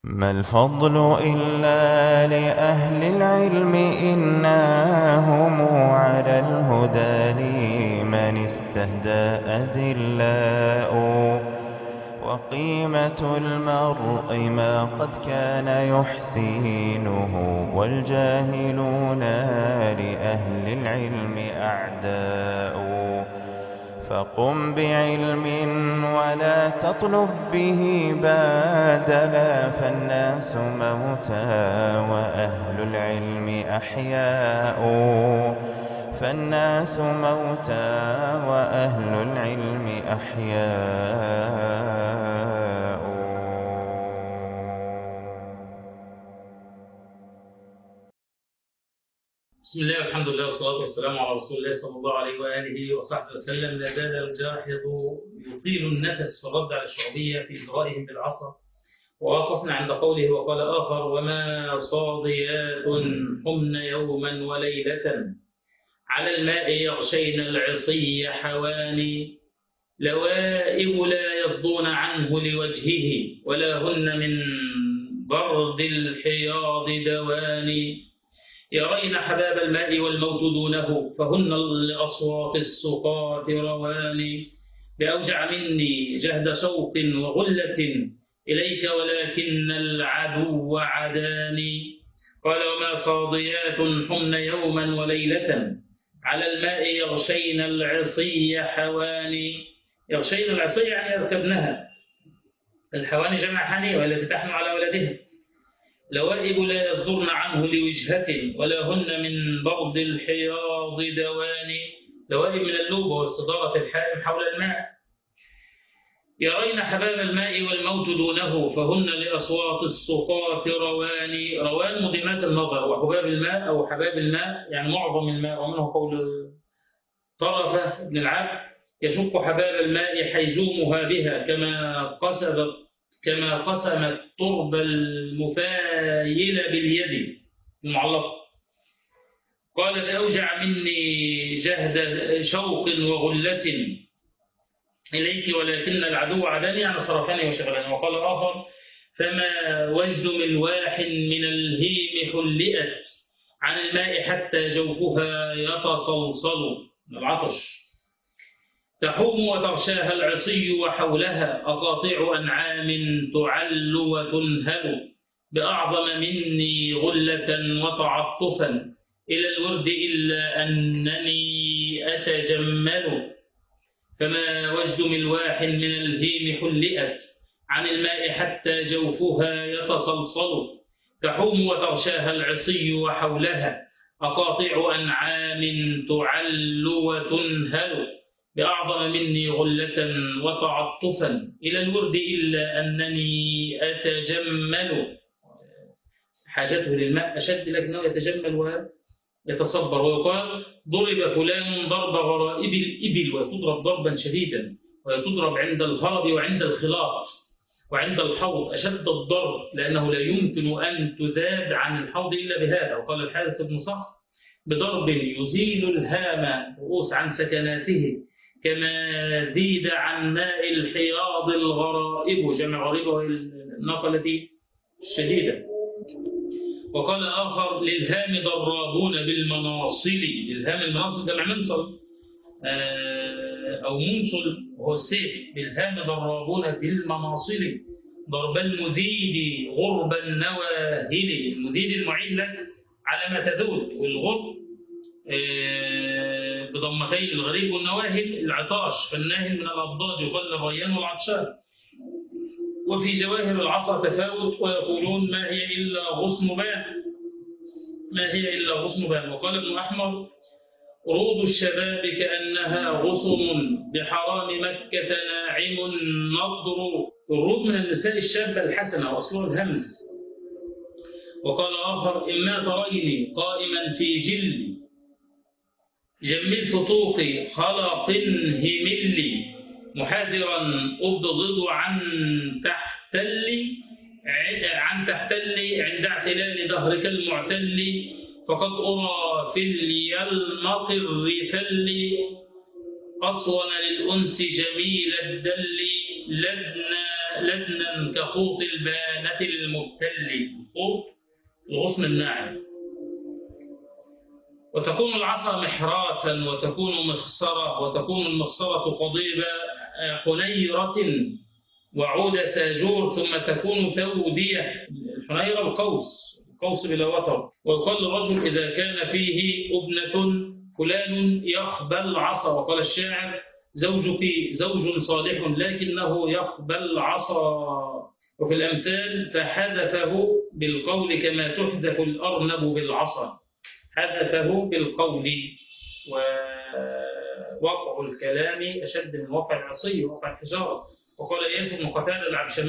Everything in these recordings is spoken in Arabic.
ما الفضل إلا لأهل العلم إنهم على الهدى لمن استهدى أذلاء وقيمة المرء ما قد كان يحسينه والجاهلون لأهل العلم أعداء فقم بعلم ولا تطلب به بادلا فالناس موتى وأهل العلم أحياء فالناس موتى وأهل العلم أحياء. بسم الله والحمد لله والصلاة والسلام على رسول الله صلى الله عليه وآله وصحبه وسلم. لا زال الجاحظ يطيل النفس في الرد على الشعبية في إزرائهم بالعصا، ووقفنا عند قوله وقال آخر: وما صاضيات حمن يوما وليلة على الماء يغشين العصي حواني لوائب لا يصدون عنه لوجهه ولا هن من برد الحياض دواني يرين حباب الماء والموت دونه فهن لأصوات السقاط رواني بأوجع مني جهد شوق وغلة إليك ولكن العدو عداني. قال: وما صاضيات حمن يوما وليلة على الماء يغشين العصي حواني. يغشين العصي يعني يركبنها، الحواني جمع حانية والتي تحمل على ولدها. لوائب لا يصدرن عنه لوجهة ولا هن من برد الحياض دواني. لوائب من اللوبة واستدارة الحائم حول الماء. يرين حباب الماء والموت دونه فهن لأصوات السقاط رواني. روان مدمات النظر، وحباب الماء أو حباب الماء يعني معظم الماء، ومنه قول طرفة بن العبد: يشق حباب الماء حيزومها بها كما قسمت ترب المفايل باليد المعلقة. قال: لأوجع مني جهد شوق وغلة إليك ولكن العدو عداني، يعني صرفني وشغلني. وقال آخر: فما وجد ملواح من الهيم حلئت عن الماء حتى جوفها يتصلصل من العطش تحوم وتغشاها العصي وحولها أقاطع أنعام تعل وتنهل بأعظم مني غلة وتعطفا إلى الورد إلا أنني أتجمل. فما وجد ملواح من الهيم حلئت عن الماء حتى جوفها يتصلصل تحوم وتغشاها العصي وحولها أقاطع أنعام تعل وتنهل بأعظم مني غلة وتعطفا إلى الورد إلا أنني أتجمل. حاجته للماء أشد لكنه يتجمل ويتصبر. ويقال: ضرب فلان ضرب غرائب الإبل، وتضرب ضربا شديدا، وتضرب عند الهرب وعند الخلاط وعند الحوض أشد الضرب، لأنه لا يمكن أن تذاب عن الحوض إلا بهذا. وقال الحارث بن صخر: بضرب يزيل الهام رؤوس عن سكناته كما زيد عن ماء الحياض الغرائب، جمع غريبه النقلة الشديدة. وقال آخر: للهام ضرابون بالمناصل. للهام المناصل جمع منصل أو منصل وهو السيف. بالهام ضرابون بالمناصل ضرب المذيد غرب النواهل. المذيد المعين لك على ما تذود، والغرب بضمتين الغريب والنواهل العطاش، فالناهل من الأضداد يقال الريان والعطشان. وفي جواهر العصا تفاوت ويقولون: ما هي إلا غصن بان. ما هي إلا غصن بان. وقال ابن أحمر: روض الشباب كأنها غصن بحرام مكة ناعم نضر. الروض من النساء الشابة الحسنة وأصلها الهمز. وقال آخر: إما تريني قائما في جلي جميل فتوق خلق هملي محاذرا أبغض عن تحتلي عند اعتلال دهرك المعتل فقد أرى في اليلمط الرفل أصون للأنس جميل الدل لدنا لدنا كخوط البانة المبتل، الخوط الغصن الناعم. وتكون العصا محراثا وتكون مخصرة، وتكون المخصرة قضيب حنيرة وعود ساجور، ثم تكون ثودية. الحنيرة القوس بلا وتر. ويقال للرجل إذا كان فيه أبنة فلان يخبى العصا، وقال الشاعر زوجك زوج صالح لكنه يخبى العصا. وفي الأمثال فحذفه بالقول كما تحذف الأرنب بالعصا، حذفه بالقول. ووقع الكلام أشد من وقع العصي ووقع الحجارة. وقال إياس بن قتادة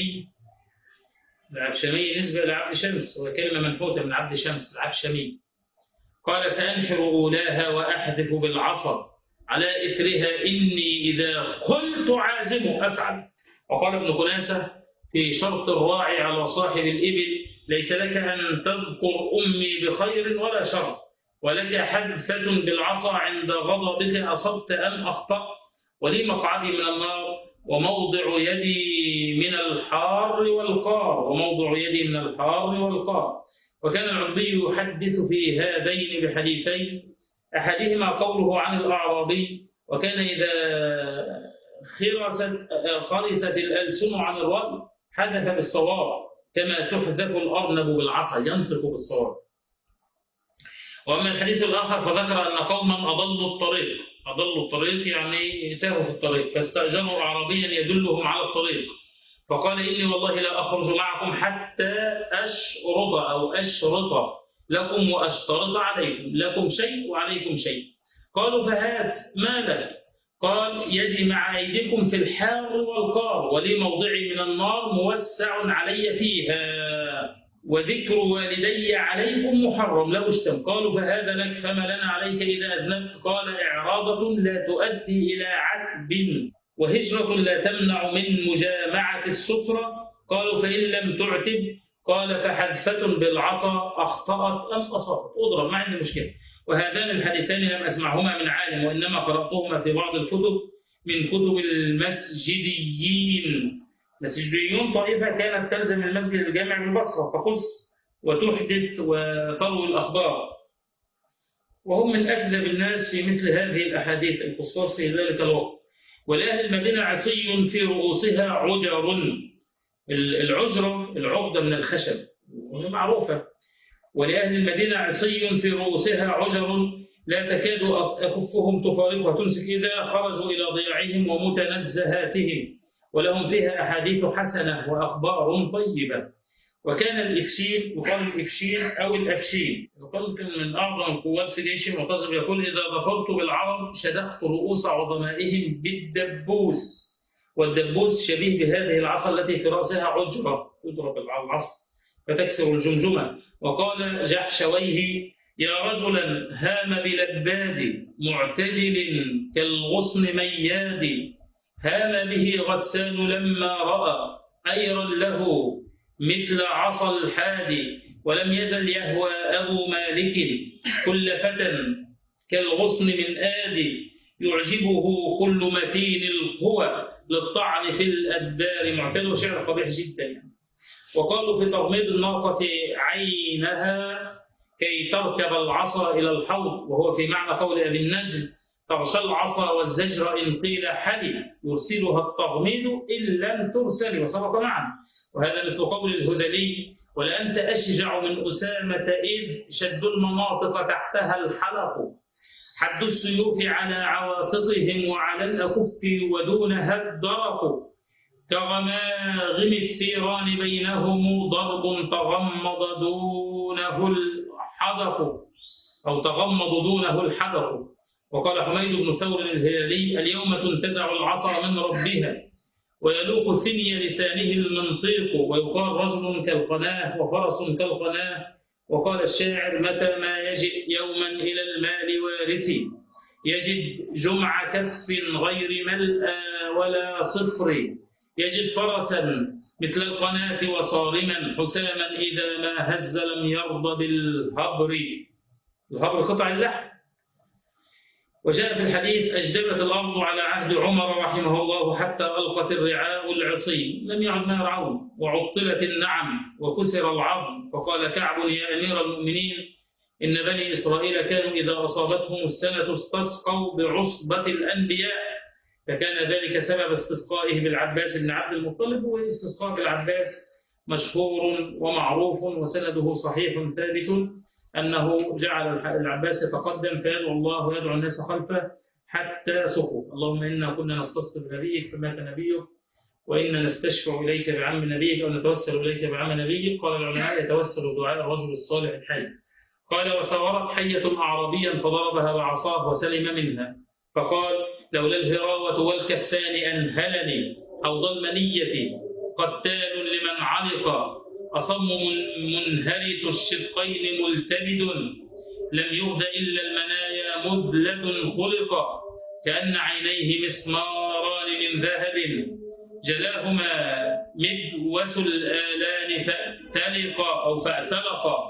العبشمي نسبة لعبد شمس، وكلمة منحوتة من عبد شمس العبشمي. قال سأنحر أولاها وأحذف بالعصا على إثرها إني إذا قلت عازم أفعل. وقال ابن كناسة في شرط الراعي على صاحب الإبل ليس لك أن تذكر أمي بخير ولا شر، ولك حذفة بالعصا عند غضبك أصبت أم أخطأت، ولي مقعدي من النار وموضع يدي من الحار والقار. وكان العربي يحدث في هذين بحديثين، أحدهما قوله عن الأعرابي وكان إذا خرست الألسن عن الرأي حدث بالصواب كما تحذف الأرنب بالعصا، ينطق بالصواب. وأما الحديث الآخر فذكر أن قوما أضلوا الطريق يعني تاهوا في الطريق، فاستأجروا أعرابيا يدلهم على الطريق، فقال إني والله لا أخرج معكم حتى أشرط لكم وأشترط عليكم، لكم شيء وعليكم شيء. قالوا فهات ما لك؟ قال يدي مع أيديكم في الحار والقار، ولي موضعي من النار موسع علي فيها، وذكر والدي عليكم محرم لو اشتم. قالوا فهذا لك فما لنا عليك إذا أذنبت؟ قال إعراضة لا تؤدي إلى عتب، وهجرة لا تمنع من مجامعة السفرة. قالوا فإن لم تعتب؟ قال فحذفة بالعصا أخطأت أم أصابت، أضرب ما عندي مشكلة. وهذان الحديثان لم أسمعهما من عالم، وإنما قرأتهما في بعض الكتب من كتب المسجديين. المسجديون طائفة كانت تلزم المسجد الجامع بالبصرة فقص وتحدث وتروي الأخبار، وهم من أكذب الناس في مثل هذه الأحاديث القصاص في ذلك الوقت. ولأهل المدينة عصي في رؤوسها عجر، العجرة العقدة من الخشب وهي معروفة. ولأهل المدينة عصي في رؤوسها عجر لا تكاد أكفهم تفارقها تمسك إذا خرجوا إلى ضياعهم ومتنزهاتهم، ولهم فيها أحاديث حسنة وأخبار طيبة. وكان الإفشين يقال الإفشين أو الأفشين، يقال من أعظم القوات في جيش المعتصم، يقول إذا ظفرت بالعرب شدخت رؤوس عظمائهم بالدبوس، والدبوس شبيه بهذه العصا التي في رأسها عجرة تضرب العصا فتكسر الجمجمة. وقال جحشويه يا رجلا هام بلباد معتدل كالغصن مياد، هام به غسان لما رأى أيرا له مثل عصا الحادي، ولم يزل يهوى أبو مالك كل فتى كالغصن من آدي، يعجبه كل متين القوى للطعن في الأدبار معتد. شعر قبيح جدا. وقالوا في تغميض الناقة عينها كي تركب العصا إلى الحوض، وهو في معنى قول أبي النجم تغشى العصا والزجر إن قيل حلي، يرسلها التغميض إن لم ترسل، وسبق معا. وهذا مثل قول الهذلي ولأنت أشجع من أسامة إذ شد المناطق تحتها الحلق، حد السيوف على عواتقهم وعلى الأكف ودونها الدرق، كغماغم الثيران بينهم ضرب تغمض دونه الحدق. وقال حميد بن ثور الهلالي اليوم تنتزع العصا من ربها ويلوق ثني لسانه المنطيق، ويقال رجل كالقناه وفرس كالقناه. وقال الشاعر متى ما يجد يوما إلى المال وارثي، يجد جمع كف غير ملأى ولا صفر، يجد فرسا مثل القناة وصارما حساما إذا ما هز لم يرضى بالهبر، الهبر قطع اللحم. وجاء في الحديث: أجدبت الأرض على عهد عمر رحمه الله حتى ألقت الرعاء العصي، لم يعد ما يرعون، وعطلت النعم وكسر العظم. فقال كعب: يا أمير المؤمنين، إن بني إسرائيل كانوا إذا أصابتهم السنة استسقوا بعصبة الأنبياء، فكان ذلك سبب استسقائه بالعباس بن عبد المطلب. والاستسقاء بالعباس مشهور ومعروف وسنده صحيح ثابت، أنه جعل العباس يتقدم فيدعو الله ويدعو الناس خلفه حتى سقوا. اللهم إنا كنا نستسقي بنبيك فمات نبيك، وإنا نستشفع إليك بعم نبيك أو نتوسل إليك بعم نبيك. قال العلماء: يتوسل دعاء الرجل الصالح الحي. قال: وثورت حية أعرابيا فضربها بعصاه وسلم منها، فقال: لولا الهراوة والكفان أنهلني، أو ضل منيتي قتال لمن علق، أصم منهرت الشدقين ملتبد، لم يهد إلا المنايا مذلة خلق، كأن عينيه مسماران من ذهب، جلاهما مدوس الآلان فأتلقا أو فأتلقا.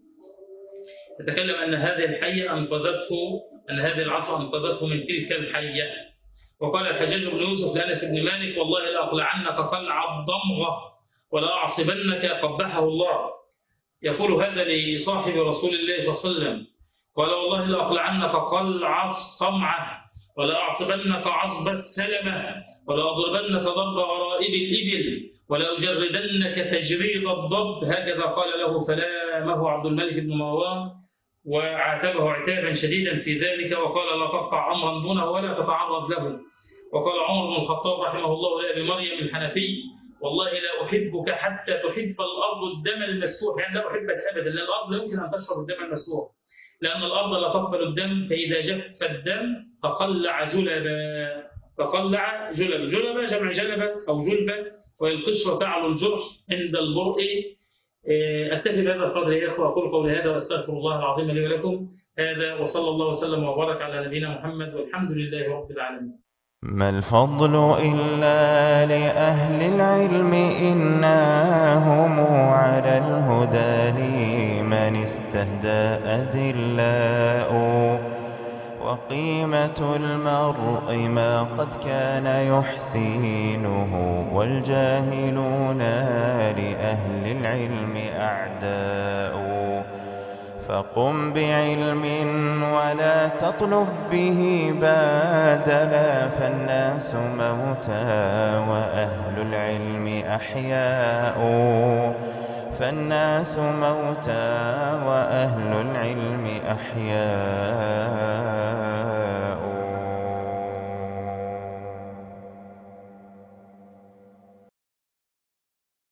تتكلم أن هذه الحية أنقذته، أن هذه العصا أنقذته من تلك الحية. وقال الحجاج بن يوسف لأنس بن مالك: والله لأقلعنك قلع الضمغة ولا أعصبنك، قبحه الله. يقول هذا لصاحب رسول الله صلى الله عليه وسلم. قال: والله لأقلعنك قلع الصمعة ولا أعصبنك عصب السلمة ولا أضربنك ضرب غرائب الإبل ولا أجردنك تجريد الضب. هكذا قال له، فلامه عبد الملك بن مروان وعاتبه عتابا شديدا في ذلك، وقال: لا تقطع أمرا دونه ولا تتعرض له. وقال عمر بن الخطاب رحمه الله لأبي مريم الحنفي: والله لا أحبك حتى تحب الأرض الدم المسفوح. يعني لا أحبك أبدا، لأن الأرض لا يمكن أن تشرب الدم المسفوح، لأن الأرض لا تقبل الدم، فإذا جف الدم فقلع جلبا. فقلع جلبا، جلبا جمع جلبة أو جلبة، والقشرة تعلو الجرح عند البرء. أكتفي بهذا القدر يا إخوة، أقول قولي هذا وأستغفر الله العظيم لي ولكم. هذا وصلى الله وسلم وبارك على نبينا محمد، والحمد لله رب العالمين. ما الفضل إلا لأهل العلم، إنهم على الهدى لمن استهدى أذلاء، وقيمة المرء ما قد كان يحسينه، والجاهلون لأهل العلم أعداء. فقم بعلم ولا تطلب به بادلا، فالناس موتى وأهل العلم أحياء. فالناس موتى وأهل العلم أحياء.